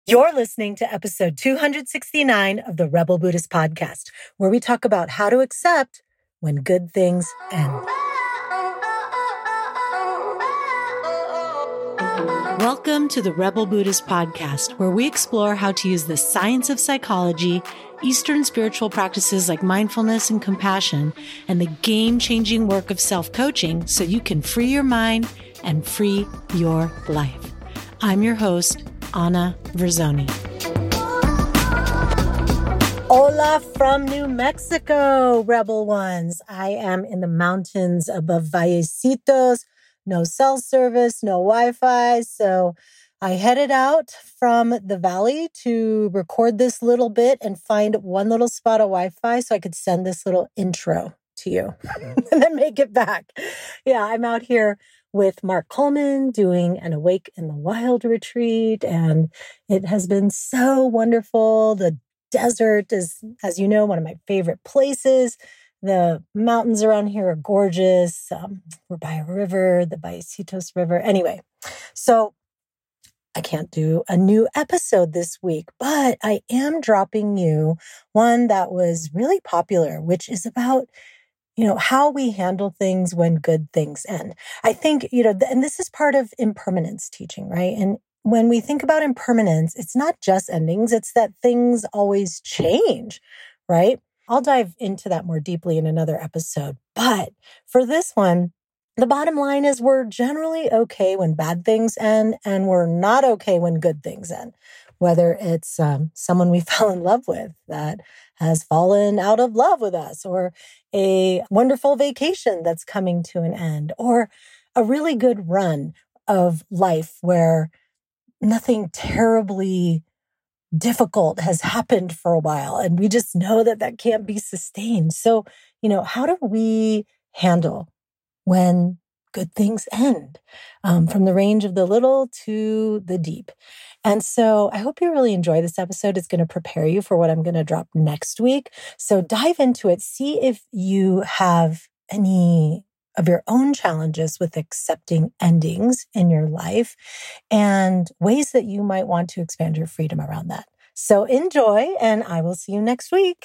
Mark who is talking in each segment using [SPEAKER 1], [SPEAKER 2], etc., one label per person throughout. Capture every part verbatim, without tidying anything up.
[SPEAKER 1] You're listening to episode two hundred sixty-nine of the Rebel Buddhist Podcast, where we talk about how to accept when good things end. Welcome to the Rebel Buddhist Podcast, where we explore how to use the science of psychology, Eastern spiritual practices like mindfulness and compassion, and the game-changing work of self-coaching so you can free your mind and free your life. I'm your host, Anna Verzoni. Hola from New Mexico, Rebel Ones. I am in the mountains above Vallecitos. No cell service, no Wi-Fi. So I headed out from the valley to record this little bit and find one little spot of Wi-Fi so I could send this little intro to you and then make it back. Yeah, I'm out here with Mark Coleman doing an Awake in the Wild retreat, and it has been so wonderful. The desert is, as you know, one of my favorite places. The mountains around here are gorgeous. Um, we're by a river, the Vallecitos River. Anyway, so I can't do a new episode this week, but I am dropping you one that was really popular, which is about you know, how we handle things when good things end. I think, you know, and this is part of impermanence teaching, right? And when we think about impermanence, it's not just endings, it's that things always change, right? I'll dive into that more deeply in another episode. But for this one, the bottom line is we're generally okay when bad things end, and we're not okay when good things end. Whether it's um, someone we fell in love with that has fallen out of love with us, or a wonderful vacation that's coming to an end, or a really good run of life where nothing terribly difficult has happened for a while, and we just know that that can't be sustained. So, you know, how do we handle when good things end, um, from the range of the little to the deep? And so I hope you really enjoy this episode. It's going to prepare you for what I'm going to drop next week. So dive into it. See if you have any of your own challenges with accepting endings in your life and ways that you might want to expand your freedom around that. So enjoy, and I will see you next week.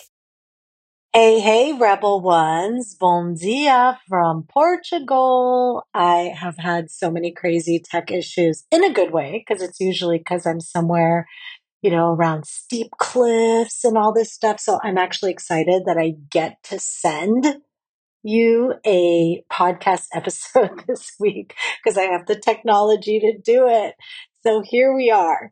[SPEAKER 1] Hey, hey, Rebel Ones. Bom dia from Portugal. I have had so many crazy tech issues in a good way, because it's usually because I'm somewhere, you know, around steep cliffs and all this stuff. So I'm actually excited that I get to send you a podcast episode this week because I have the technology to do it. So here we are.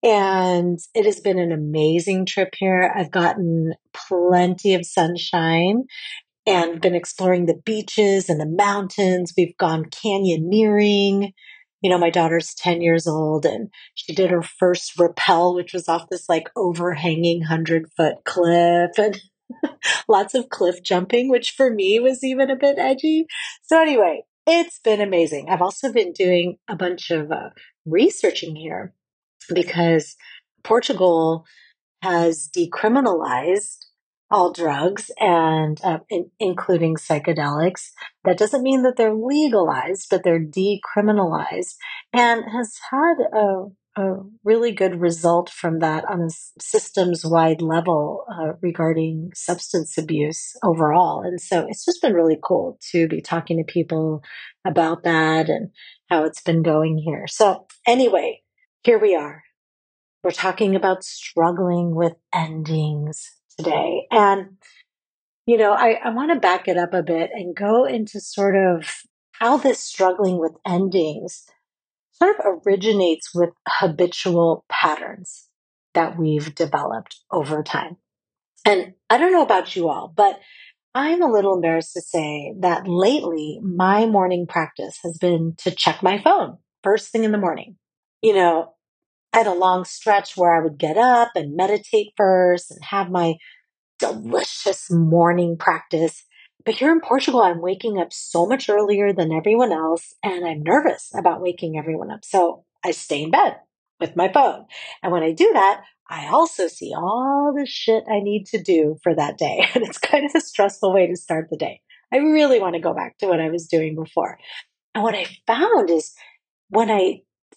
[SPEAKER 1] And it has been an amazing trip here. I've gotten plenty of sunshine and been exploring the beaches and the mountains. We've gone canyoneering. You know, my daughter's ten years old and she did her first rappel, which was off this like overhanging hundred foot cliff, and lots of cliff jumping, which for me was even a bit edgy. So anyway, it's been amazing. I've also been doing a bunch of uh, researching here, because Portugal has decriminalized all drugs, and uh, in, including psychedelics. That doesn't mean that they're legalized, but they're decriminalized, and has had a, a really good result from that on a systems-wide level uh, regarding substance abuse overall. And so it's just been really cool to be talking to people about that and how it's been going here. So anyway, here we are. We're talking about struggling with endings today. And, you know, I, I want to back it up a bit and go into sort of how this struggling with endings sort of originates with habitual patterns that we've developed over time. And I don't know about you all, but I'm a little embarrassed to say that lately my morning practice has been to check my phone first thing in the morning. You know, I had a long stretch where I would get up and meditate first and have my delicious morning practice. But here in Portugal, I'm waking up so much earlier than everyone else, and I'm nervous about waking everyone up. So I stay in bed with my phone. And when I do that, I also see all the shit I need to do for that day. And it's kind of a stressful way to start the day. I really want to go back to what I was doing before. And what I found is when I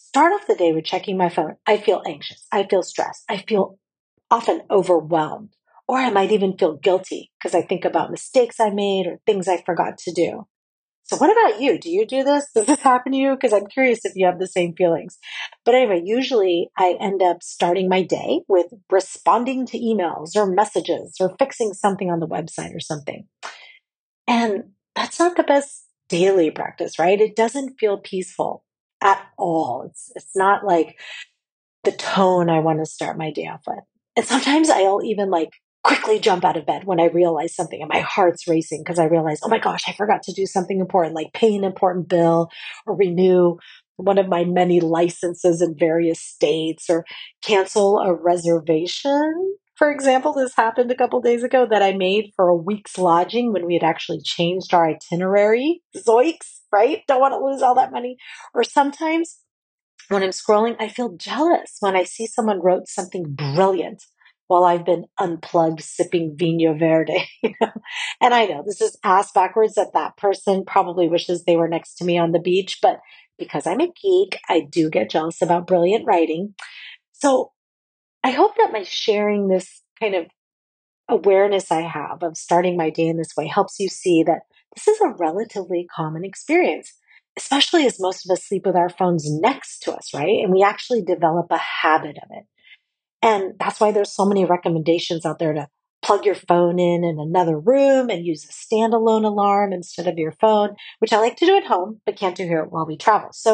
[SPEAKER 1] start off the day with checking my phone, I feel anxious. I feel stressed. I feel often overwhelmed. Or I might even feel guilty because I think about mistakes I made or things I forgot to do. So what about you? Do you do this? Does this happen to you? Because I'm curious if you have the same feelings. But anyway, usually I end up starting my day with responding to emails or messages or fixing something on the website or something. And that's not the best daily practice, right? It doesn't feel peaceful at all. It's it's not like the tone I want to start my day off with. And sometimes I'll even like quickly jump out of bed when I realize something and my heart's racing because I realize, oh my gosh, I forgot to do something important, like pay an important bill or renew one of my many licenses in various states or cancel a reservation. For example, this happened a couple days ago that I made for a week's lodging when we had actually changed our itinerary. Zoinks, right? Don't want to lose all that money. Or sometimes when I'm scrolling, I feel jealous when I see someone wrote something brilliant while I've been unplugged sipping Vino Verde. You know? And I know this is ass backwards that that person probably wishes they were next to me on the beach, but because I'm a geek, I do get jealous about brilliant writing. So I hope that my sharing this kind of awareness I have of starting my day in this way helps you see that this is a relatively common experience, especially as most of us sleep with our phones next to us, right? And we actually develop a habit of it. And that's why there's so many recommendations out there to plug your phone in in another room and use a standalone alarm instead of your phone, which I like to do at home, but can't do here while we travel. So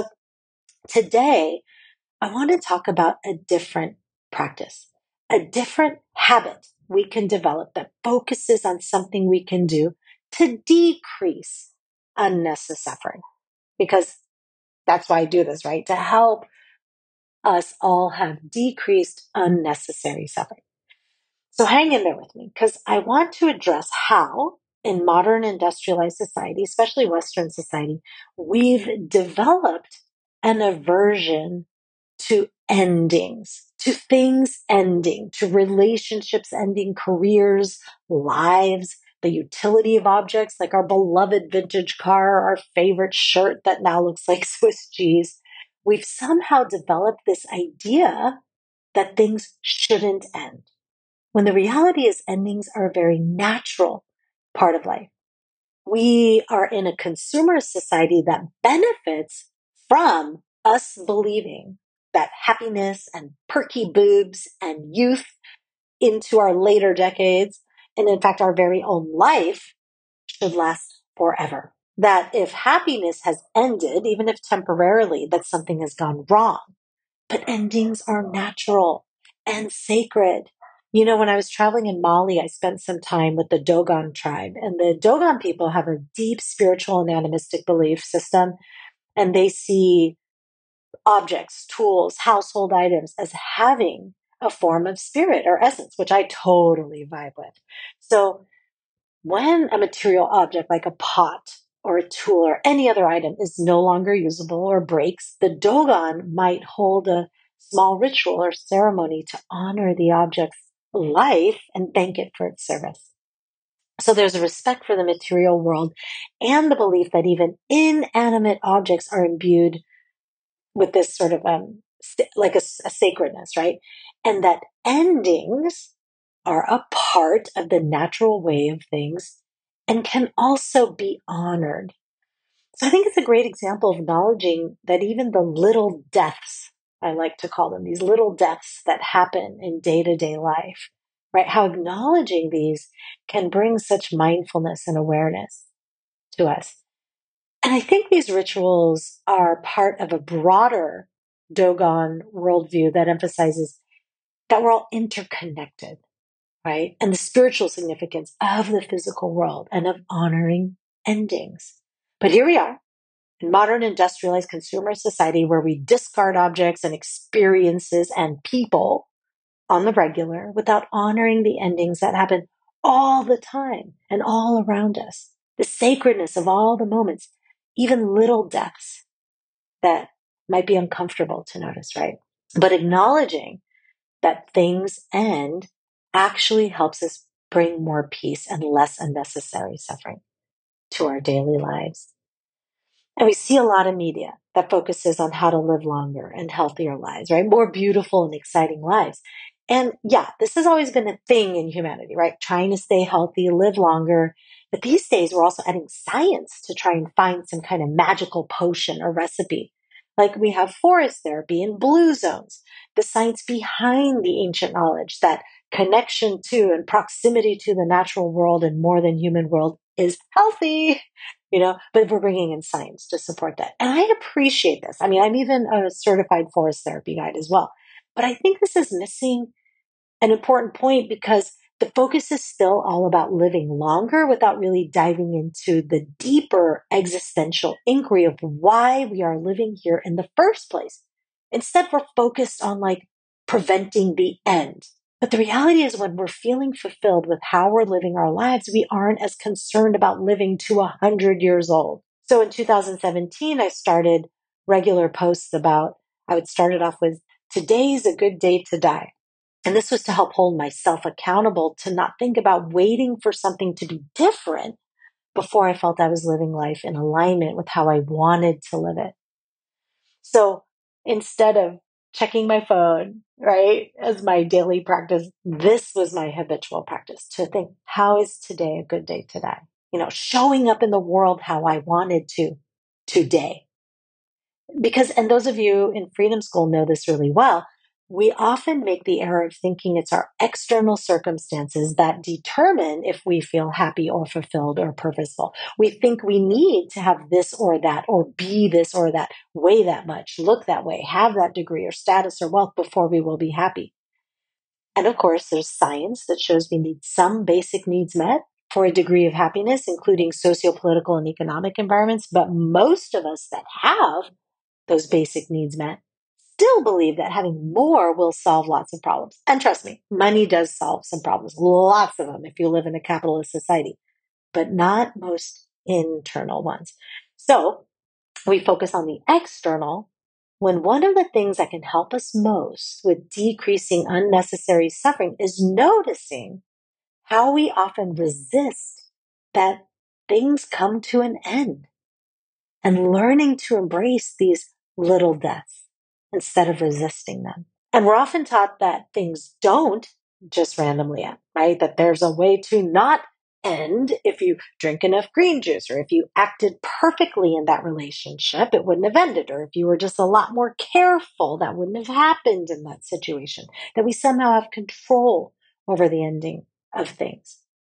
[SPEAKER 1] today, I want to talk about a different practice, a different habit we can develop that focuses on something we can do to decrease unnecessary suffering. Because that's why I do this, right? To help us all have decreased unnecessary suffering. So hang in there with me because I want to address how in modern industrialized society, especially Western society, we've developed an aversion to endings, to things ending, to relationships ending, careers, lives, the utility of objects like our beloved vintage car, our favorite shirt that now looks like Swiss cheese. We've somehow developed this idea that things shouldn't end, when the reality is endings are a very natural part of life. We are in a consumer society that benefits from us believing that happiness and perky boobs and youth into our later decades, and in fact, our very own life, should last forever. That if happiness has ended, even if temporarily, that something has gone wrong. But endings are natural and sacred. You know, when I was traveling in Mali, I spent some time with the Dogon tribe, and the Dogon people have a deep spiritual and animistic belief system, and they see objects, tools, household items as having a form of spirit or essence, which I totally vibe with. So when a material object like a pot or a tool or any other item is no longer usable or breaks, the Dogon might hold a small ritual or ceremony to honor the object's life and thank it for its service. So there's a respect for the material world and the belief that even inanimate objects are imbued with this sort of um, like a, a sacredness, right? And that endings are a part of the natural way of things and can also be honored. So I think it's a great example of acknowledging that even the little deaths, I like to call them, these little deaths that happen in day to day life, right? How acknowledging these can bring such mindfulness and awareness to us. And I think these rituals are part of a broader Dogon worldview that emphasizes that we're all interconnected, right? And the spiritual significance of the physical world and of honoring endings. But here we are in modern industrialized consumer society where we discard objects and experiences and people on the regular without honoring the endings that happen all the time and all around us. The sacredness of all the moments, even little deaths that might be uncomfortable to notice, right? But acknowledging that things end actually helps us bring more peace and less unnecessary suffering to our daily lives. And we see a lot of media that focuses on how to live longer and healthier lives, right? More beautiful and exciting lives. And yeah, this has always been a thing in humanity, right? Trying to stay healthy, live longer. But these days, we're also adding science to try and find some kind of magical potion or recipe. Like we have forest therapy and blue zones, the science behind the ancient knowledge that connection to and proximity to the natural world and more than human world is healthy, you know, but we're bringing in science to support that. And I appreciate this. I mean, I'm even a certified forest therapy guide as well. But I think this is missing an important point because the focus is still all about living longer without really diving into the deeper existential inquiry of why we are living here in the first place. Instead, we're focused on like preventing the end. But the reality is when we're feeling fulfilled with how we're living our lives, we aren't as concerned about living to a hundred years old. So in two thousand seventeen, I started regular posts about, I would start it off with, today's a good day to die. And this was to help hold myself accountable to not think about waiting for something to be different before I felt I was living life in alignment with how I wanted to live it. So instead of checking my phone, right, as my daily practice, this was my habitual practice to think, how is today a good day today? You know, showing up in the world how I wanted to today. Because, and those of you in Freedom School know this really well, we often make the error of thinking it's our external circumstances that determine if we feel happy or fulfilled or purposeful. We think we need to have this or that, or be this or that, weigh that much, look that way, have that degree or status or wealth before we will be happy. And of course, there's science that shows we need some basic needs met for a degree of happiness, including socio-political and economic environments. But most of us that have those basic needs met still believe that having more will solve lots of problems. And trust me, money does solve some problems, lots of them if you live in a capitalist society, but not most internal ones. So we focus on the external when one of the things that can help us most with decreasing unnecessary suffering is noticing how we often resist that things come to an end and learning to embrace these little deaths instead of resisting them. And we're often taught that things don't just randomly end, right? That there's a way to not end if you drink enough green juice, or if you acted perfectly in that relationship, it wouldn't have ended. Or if you were just a lot more careful, that wouldn't have happened in that situation. That we somehow have control over the ending of things.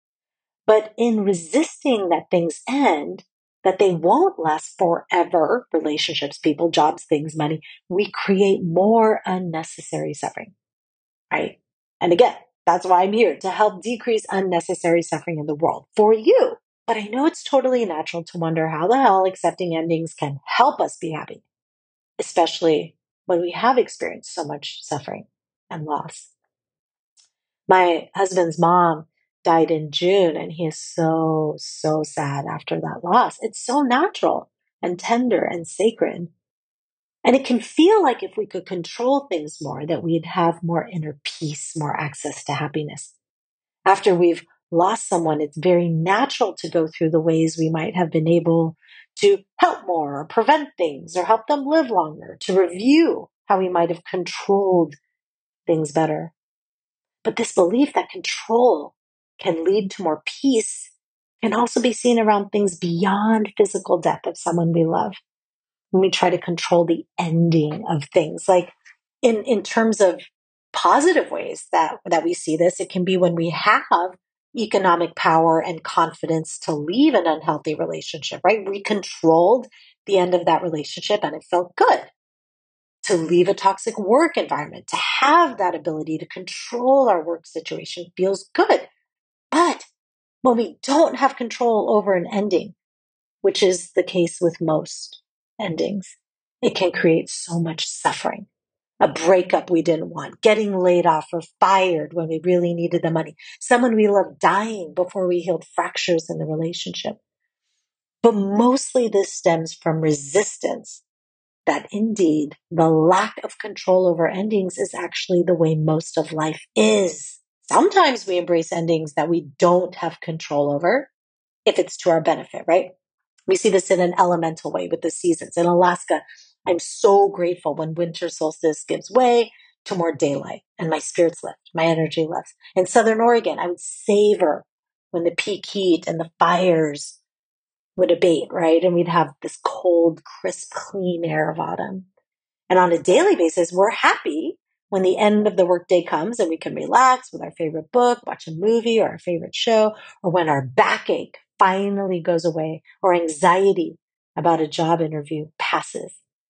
[SPEAKER 1] But in resisting that things end, that they won't last forever, relationships, people, jobs, things, money, we create more unnecessary suffering, right? And again, that's why I'm here, to help decrease unnecessary suffering in the world for you. But I know it's totally natural to wonder how the hell accepting endings can help us be happy, especially when we have experienced so much suffering and loss. My husband's mom died in June, and he is so, so sad after that loss. It's so natural and tender and sacred. And it can feel like if we could control things more, that we'd have more inner peace, more access to happiness. After we've lost someone, it's very natural to go through the ways we might have been able to help more or prevent things or help them live longer, to review how we might have controlled things better. But this belief that control can lead to more peace can also be seen around things beyond physical death of someone we love. When we try to control the ending of things, like in, in terms of positive ways that, that we see this, it can be when we have economic power and confidence to leave an unhealthy relationship, right? We controlled the end of that relationship and it felt good. To leave a toxic work environment, to have that ability to control our work situation feels good. But when we don't have control over an ending, which is the case with most endings, it can create so much suffering. A breakup we didn't want, getting laid off or fired when we really needed the money, someone we loved dying before we healed fractures in the relationship. But mostly this stems from resistance that indeed the lack of control over endings is actually the way most of life is. Sometimes we embrace endings that we don't have control over if it's to our benefit, right? We see this in an elemental way with the seasons. In Alaska, I'm so grateful when winter solstice gives way to more daylight and my spirits lift, my energy lifts. In Southern Oregon, I would savor when the peak heat and the fires would abate, right? And we'd have this cold, crisp, clean air of autumn. And on a daily basis, we're happy when the end of the workday comes and we can relax with our favorite book, watch a movie or our favorite show, or when our backache finally goes away or anxiety about a job interview passes.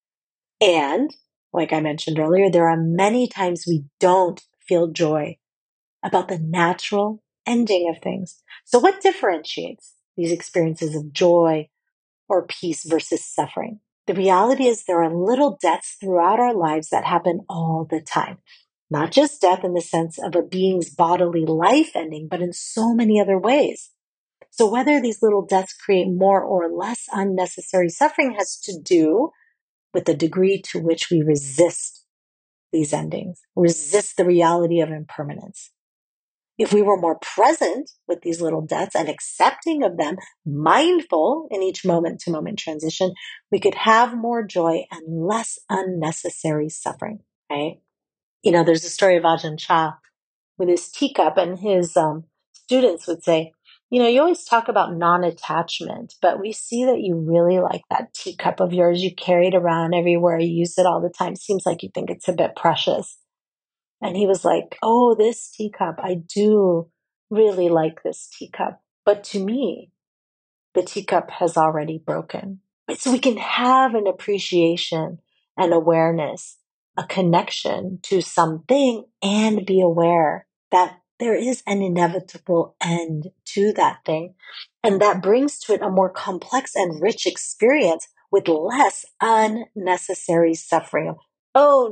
[SPEAKER 1] And like I mentioned earlier, there are many times we don't feel joy about the natural ending of things. So what differentiates these experiences of joy or peace versus suffering? The reality is there are little deaths throughout our lives that happen all the time. Not just death in the sense of a being's bodily life ending, but in so many other ways. So whether these little deaths create more or less unnecessary suffering has to do with the degree to which we resist these endings, resist the reality of impermanence. If we were more present with these little deaths and accepting of them, mindful in each moment to moment transition, we could have more joy and less unnecessary suffering, right? You know, there's a story of Ajahn Chah with his teacup, and his um, students would say, you know, you always talk about non-attachment, but we see that you really like that teacup of yours. You carry it around everywhere. You use it all the time. Seems like you think it's a bit precious. And he was like, oh, this teacup, I do really like this teacup. But to me, the teacup has already broken. Right? So we can have an appreciation, an awareness, a connection to something and be aware that there is an inevitable end to that thing. And that brings to it a more complex and rich experience with less unnecessary suffering. Oh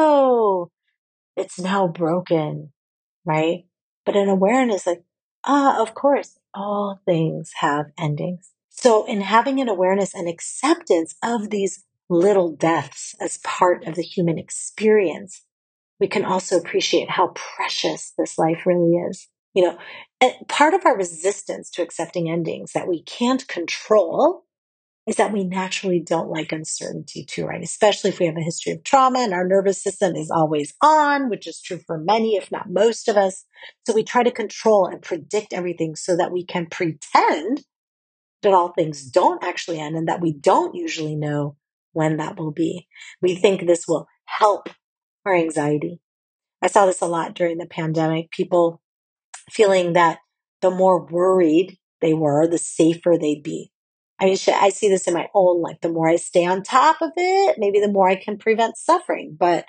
[SPEAKER 1] no, it's now broken, right? But an awareness like, ah, of course, all things have endings. So in having an awareness and acceptance of these little deaths as part of the human experience, we can also appreciate how precious this life really is. You know, and part of our resistance to accepting endings that we can't control is that we naturally don't like uncertainty too, right? Especially if we have a history of trauma and our nervous system is always on, which is true for many, if not most of us. So we try to control and predict everything so that we can pretend that all things don't actually end and that we don't usually know when that will be. We think this will help our anxiety. I saw this a lot during the pandemic. People feeling that the more worried they were, the safer they'd be. I mean, I see this in my own life. The more I stay on top of it, maybe the more I can prevent suffering, but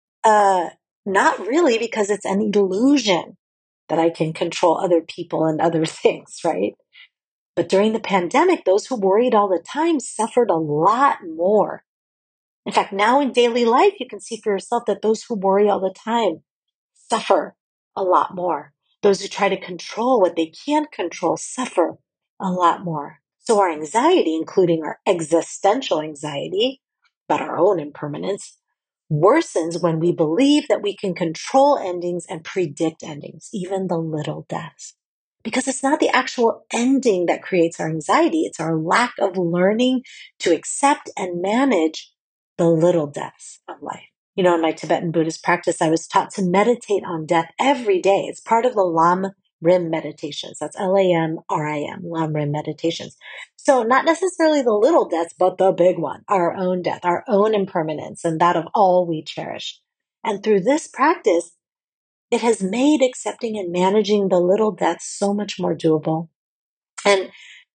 [SPEAKER 1] uh, not really, because it's an illusion that I can control other people and other things, right? But during the pandemic, those who worried all the time suffered a lot more. In fact, now in daily life, you can see for yourself that those who worry all the time suffer a lot more. Those who try to control what they can't control suffer a lot more. So our anxiety, including our existential anxiety about our own impermanence, worsens when we believe that we can control endings and predict endings, even the little deaths. Because it's not the actual ending that creates our anxiety. It's our lack of learning to accept and manage the little deaths of life. You know, in my Tibetan Buddhist practice, I was taught to meditate on death every day. It's part of the Lam Rim meditations. That's L A M R I M, Lam Rim meditations. So not necessarily the little deaths, but the big one, our own death, our own impermanence, and that of all we cherish. And through this practice, it has made accepting and managing the little deaths so much more doable. And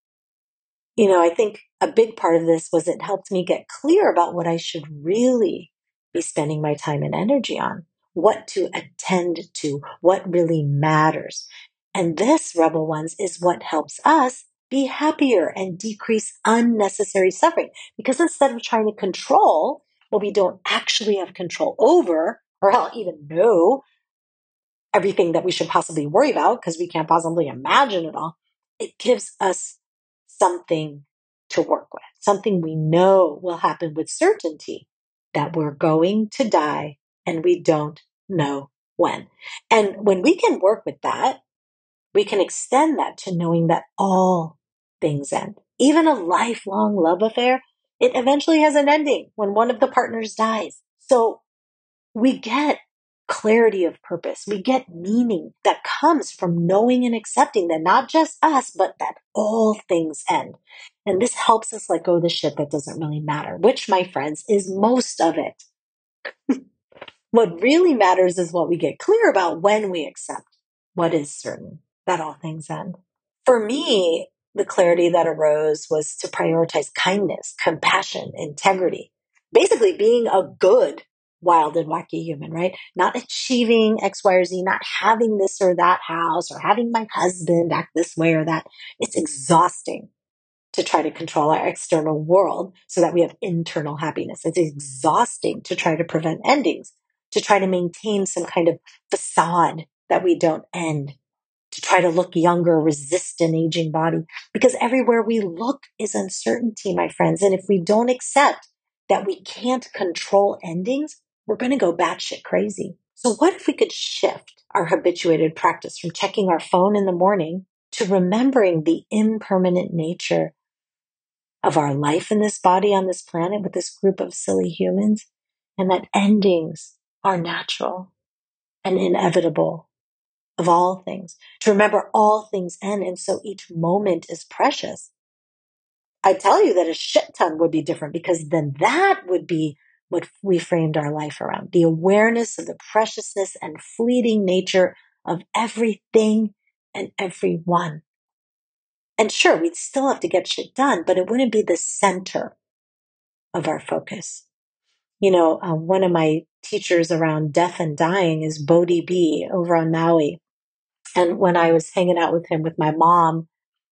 [SPEAKER 1] you know, I think a big part of this was it helped me get clear about what I should really be spending my time and energy on, what to attend to, what really matters. And this, Rebel Ones, is what helps us be happier and decrease unnecessary suffering. Because instead of trying to control what we don't actually have control over, or hell, even know everything that we should possibly worry about, because we can't possibly imagine it all, it gives us something to work with, something we know will happen with certainty, that we're going to die and we don't know when. And when we can work with that, we can extend that to knowing that all things end, Even a lifelong love affair, it eventually has an ending when one of the partners dies. So we get clarity of purpose. We get meaning that comes from knowing and accepting that not just us, but that all things end. And this helps us let go of the shit that doesn't really matter, which, my friends, is most of it. What really matters is what we get clear about when we accept what is certain, that all things end. For me, the clarity that arose was to prioritize kindness, compassion, integrity. Basically, being a good, wild, and wacky human, right? Not achieving X, Y, or Z, not having this or that house, or having my husband act this way or that. It's exhausting to try to control our external world so that we have internal happiness. It's exhausting to try to prevent endings, to try to maintain some kind of facade that we don't end, to try to look younger, resist an aging body, because everywhere we look is uncertainty, my friends. And if we don't accept that we can't control endings, we're going to go batshit crazy. So what if we could shift our habituated practice from checking our phone in the morning to remembering the impermanent nature of our life in this body on this planet with this group of silly humans, and that endings are natural and inevitable of all things, to remember all things end, and so each moment is precious. I tell you that a shit ton would be different, because then that would be what we framed our life around, the awareness of the preciousness and fleeting nature of everything and everyone. And sure, we'd still have to get shit done, but it wouldn't be the center of our focus. You know, um, one of my teachers around death and dying is Bodhi B over on Maui. And when I was hanging out with him with my mom,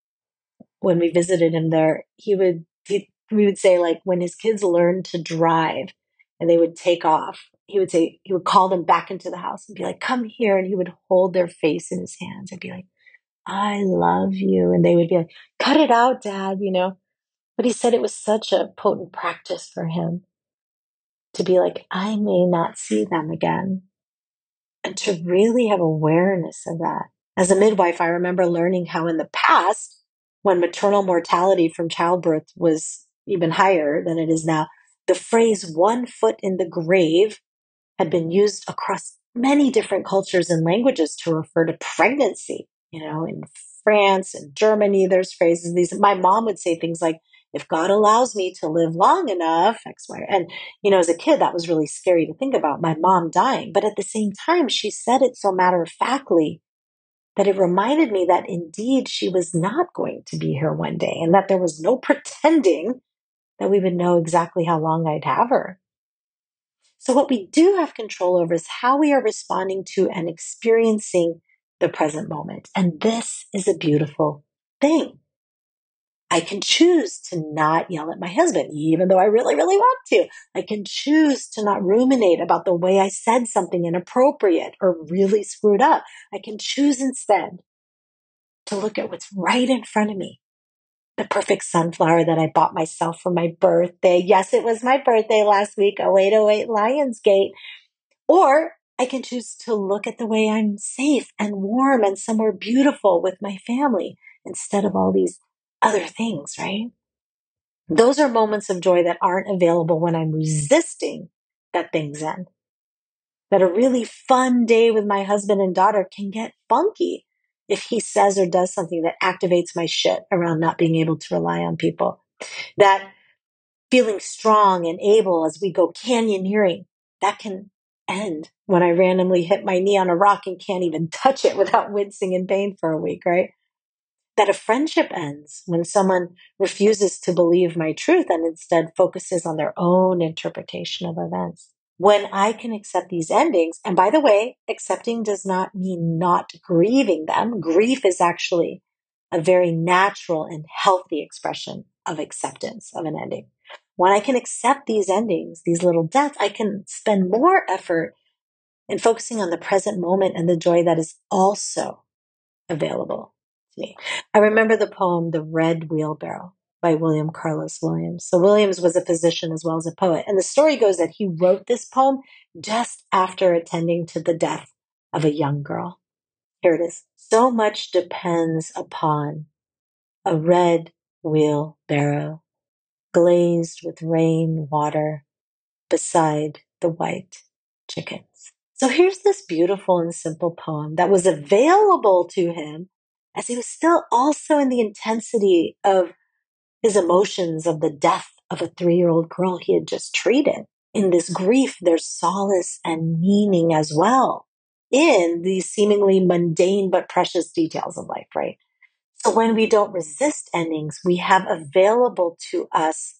[SPEAKER 1] when we visited him there, he would, he, we would say, like, when his kids learned to drive and they would take off, he would say, he would call them back into the house and be like, come here. And he would hold their face in his hands and be like, I love you. And they would be like, cut it out, Dad, you know. But he said it was such a potent practice for him to be like, I may not see them again. And to really have awareness of that. As a midwife, I remember learning how in the past, when maternal mortality from childbirth was even higher than it is now, the phrase one foot in the grave had been used across many different cultures and languages to refer to pregnancy. You know, in France and Germany, there's phrases. These, my mom would say things like, if God allows me to live long enough, X, Y. And, you know, as a kid, that was really scary to think about, my mom dying. But at the same time, she said it so matter-of-factly that it reminded me that indeed she was not going to be here one day, and that there was no pretending that we would know exactly how long I'd have her. So what we do have control over is how we are responding to and experiencing the present moment. And this is a beautiful thing. I can choose to not yell at my husband, even though I really, really want to. I can choose to not ruminate about the way I said something inappropriate or really screwed up. I can choose instead to look at what's right in front of me. The perfect sunflower that I bought myself for my birthday. Yes, it was my birthday last week, oh eight oh eight Lionsgate. Or I can choose to look at the way I'm safe and warm and somewhere beautiful with my family instead of all these other things, right? Those are moments of joy that aren't available when I'm resisting that things end. That a really fun day with my husband and daughter can get funky if he says or does something that activates my shit around not being able to rely on people. That feeling strong and able as we go canyoneering, that can end when I randomly hit my knee on a rock and can't even touch it without wincing in pain for a week, right? That a friendship ends when someone refuses to believe my truth and instead focuses on their own interpretation of events. When I can accept these endings, and by the way, accepting does not mean not grieving them. Grief is actually a very natural and healthy expression of acceptance of an ending. When I can accept these endings, these little deaths, I can spend more effort in focusing on the present moment and the joy that is also available to me. I remember the poem, The Red Wheelbarrow by William Carlos Williams. So Williams was a physician as well as a poet. And the story goes that he wrote this poem just after attending to the death of a young girl. Here it is. So much depends upon a red wheelbarrow, glazed with rain water beside the white chickens. So here's this beautiful and simple poem that was available to him as he was still also in the intensity of his emotions of the death of a three-year-old girl he had just treated. In this grief, there's solace and meaning as well in these seemingly mundane but precious details of life, right? So when we don't resist endings, we have available to us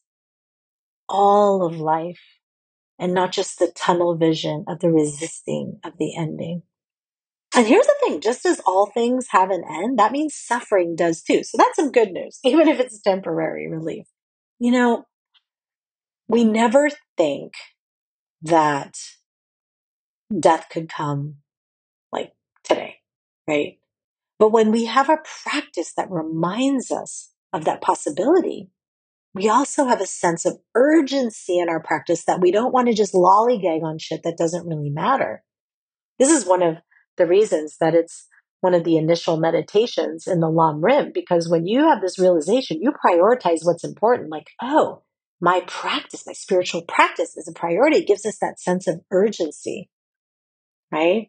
[SPEAKER 1] all of life and not just the tunnel vision of the resisting of the ending. And here's the thing, just as all things have an end, that means suffering does too. So that's some good news, even if it's temporary relief. You know, we never think that death could come like today, right? But when we have a practice that reminds us of that possibility, we also have a sense of urgency in our practice that we don't want to just lollygag on shit that doesn't really matter. This is one of the reasons that it's one of the initial meditations in the Lam Rim, because when you have this realization, you prioritize what's important. Like, oh, my practice, my spiritual practice is a priority. It gives us that sense of urgency, right?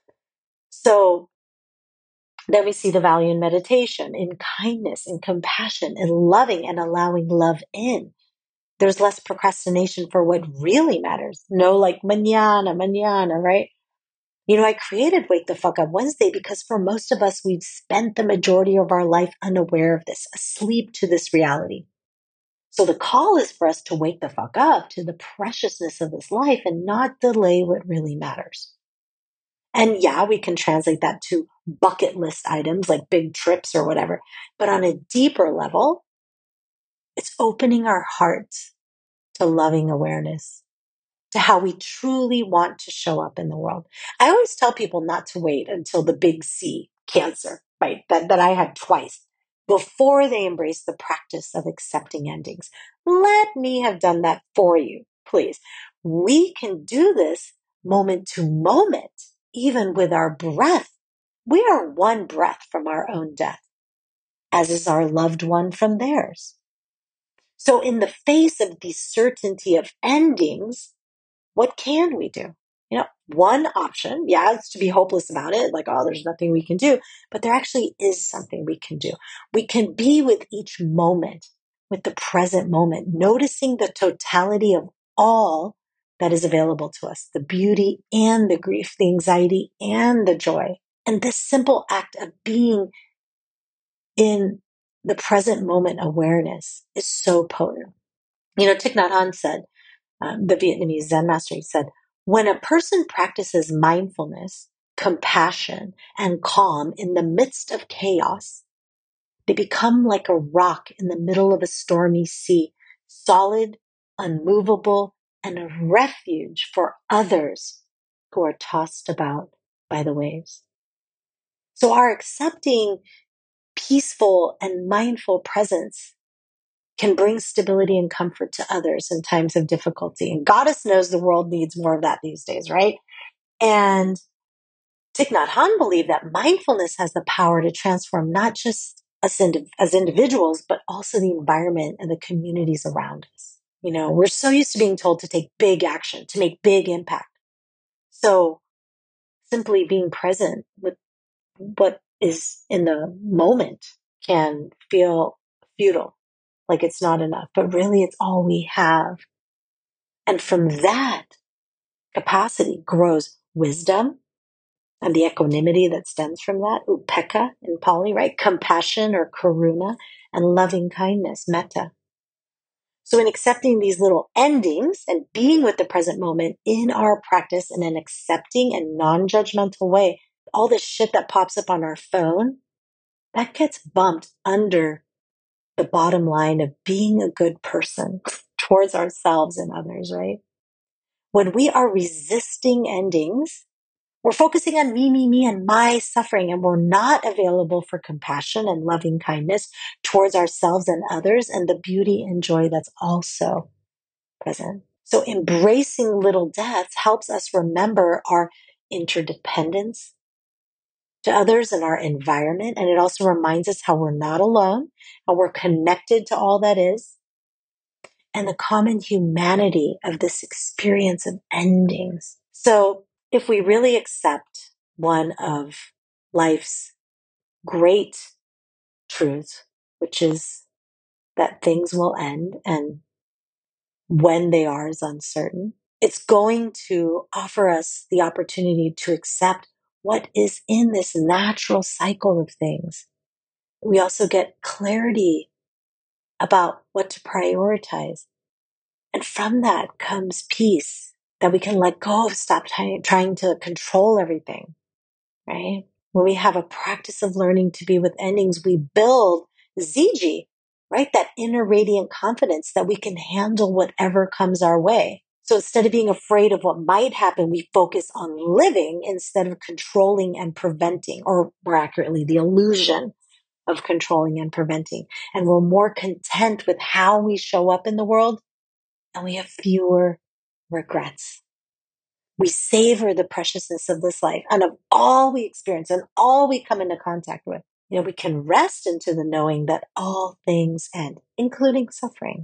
[SPEAKER 1] So then we see the value in meditation, in kindness, in compassion, in loving and allowing love in. There's less procrastination for what really matters. No, like mañana, mañana, right? You know, I created Wake the Fuck Up Wednesday because for most of us, we've spent the majority of our life unaware of this, asleep to this reality. So the call is for us to wake the fuck up to the preciousness of this life and not delay what really matters. And yeah, we can translate that to bucket list items like big trips or whatever. But on a deeper level, it's opening our hearts to loving awareness, to how we truly want to show up in the world. I always tell people not to wait until the big C, cancer, right? That, that I had twice before they embrace the practice of accepting endings. Let me have done that for you, please. We can do this moment to moment, even with our breath. We are one breath from our own death, as is our loved one from theirs. So in the face of the certainty of endings, what can we do? You know, one option, yeah, is to be hopeless about it, like, oh, there's nothing we can do. But there actually is something we can do. We can be with each moment, with the present moment, noticing the totality of all that is available to us, the beauty and the grief, the anxiety and the joy. And this simple act of being in the present moment awareness is so potent. You know, Thich Nhat Hanh said, um, the Vietnamese Zen master, he said, when a person practices mindfulness, compassion, and calm in the midst of chaos, they become like a rock in the middle of a stormy sea, solid, unmovable, and a refuge for others who are tossed about by the waves. So our accepting peaceful and mindful presence can bring stability and comfort to others in times of difficulty. And Goddess knows the world needs more of that these days, right? And Thich Nhat Hanh believed that mindfulness has the power to transform not just us ind- as individuals, but also the environment and the communities around us. You know, we're so used to being told to take big action, to make big impact. So simply being present with what is in the moment can feel futile, like it's not enough, but really it's all we have. And from that capacity grows wisdom and the equanimity that stems from that, upekkha in Pali, right? Compassion or karuna, and loving kindness, metta. So in accepting these little endings and being with the present moment in our practice in an accepting and non-judgmental way, all the shit that pops up on our phone, that gets bumped under the bottom line of being a good person towards ourselves and others, right? When we are resisting endings, we're focusing on me, me, me, and my suffering, and we're not available for compassion and loving kindness towards ourselves and others and the beauty and joy that's also present. So embracing little deaths helps us remember our interdependence, to others and our environment. And it also reminds us how we're not alone, how we're connected to all that is, and the common humanity of this experience of endings. So if we really accept one of life's great truths, which is that things will end and when they are is uncertain, it's going to offer us the opportunity to accept what is in this natural cycle of things. We also get clarity about what to prioritize. And from that comes peace, that we can let go of, stop t- trying to control everything, right? When we have a practice of learning to be with endings, we build Z G, right? That inner radiant confidence that we can handle whatever comes our way. So instead of being afraid of what might happen, we focus on living instead of controlling and preventing, or more accurately, the illusion of controlling and preventing. And we're more content with how we show up in the world, and we have fewer regrets. We savor the preciousness of this life and of all we experience and all we come into contact with. You know, we can rest into the knowing that all things end, including suffering.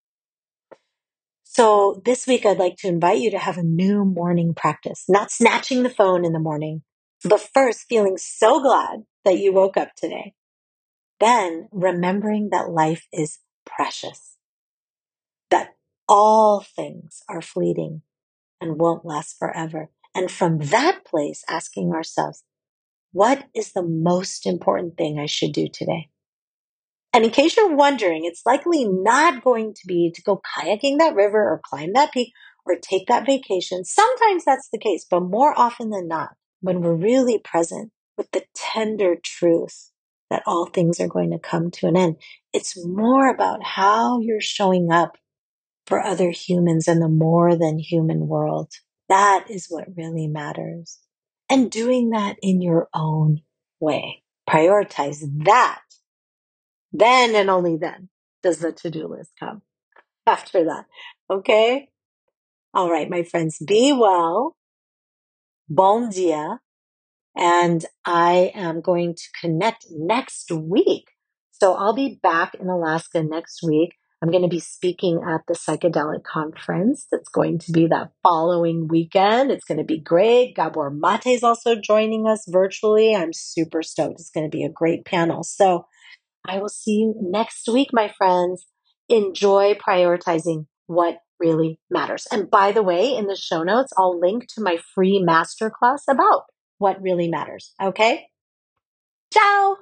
[SPEAKER 1] So this week, I'd like to invite you to have a new morning practice, not snatching the phone in the morning, but first feeling so glad that you woke up today. Then remembering that life is precious, that all things are fleeting and won't last forever. And from that place, asking ourselves, what is the most important thing I should do today? And in case you're wondering, it's likely not going to be to go kayaking that river or climb that peak or take that vacation. Sometimes that's the case, but more often than not, when we're really present with the tender truth that all things are going to come to an end, it's more about how you're showing up for other humans in the more than human world. That is what really matters. And doing that in your own way. Prioritize that. Then and only then does the to-do list come after that. Okay? All right, my friends, be well. Bon dia. And I am going to connect next week. So I'll be back in Alaska next week. I'm going to be speaking at the Psychedelic Conference. That's going to be that following weekend. It's going to be great. Gabor Mate is also joining us virtually. I'm super stoked. It's going to be a great panel. So I will see you next week, my friends. Enjoy prioritizing what really matters. And by the way, in the show notes, I'll link to my free masterclass about what really matters. Okay? Ciao.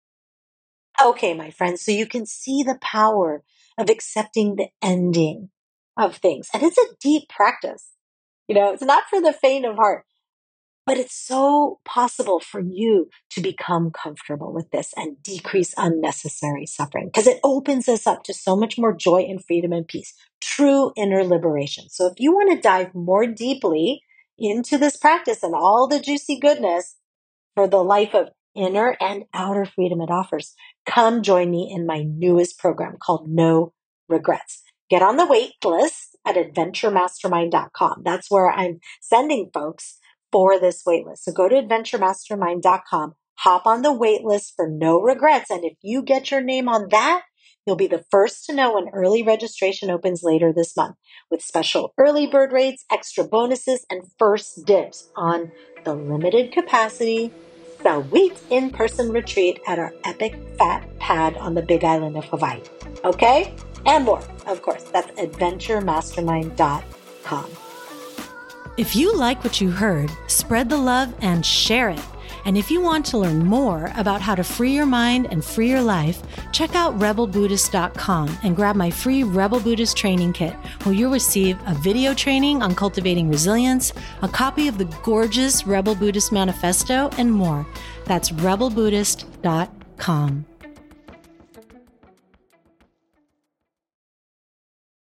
[SPEAKER 1] Okay, my friends. So you can see the power of accepting the ending of things. And it's a deep practice. You know, it's not for the faint of heart. But it's so possible for you to become comfortable with this and decrease unnecessary suffering, because it opens us up to so much more joy and freedom and peace, true inner liberation. So if you want to dive more deeply into this practice and all the juicy goodness for the life of inner and outer freedom it offers, come join me in my newest program called No Regrets. Get on the wait list at adventure mastermind dot com. That's where I'm sending folks for this waitlist. So go to adventure mastermind dot com, hop on the waitlist for No Regrets. And if you get your name on that, you'll be the first to know when early registration opens later this month, with special early bird rates, extra bonuses, and first dibs on the limited capacity sweet in-person retreat at our epic fat pad on the Big Island of Hawaii. Okay? And more, of course. That's adventure mastermind dot com.
[SPEAKER 2] If you like what you heard, spread the love and share it. And if you want to learn more about how to free your mind and free your life, check out rebel buddhist dot com and grab my free Rebel Buddhist training kit, where you'll receive a video training on cultivating resilience, a copy of the gorgeous Rebel Buddhist Manifesto, and more. That's rebel buddhist dot com.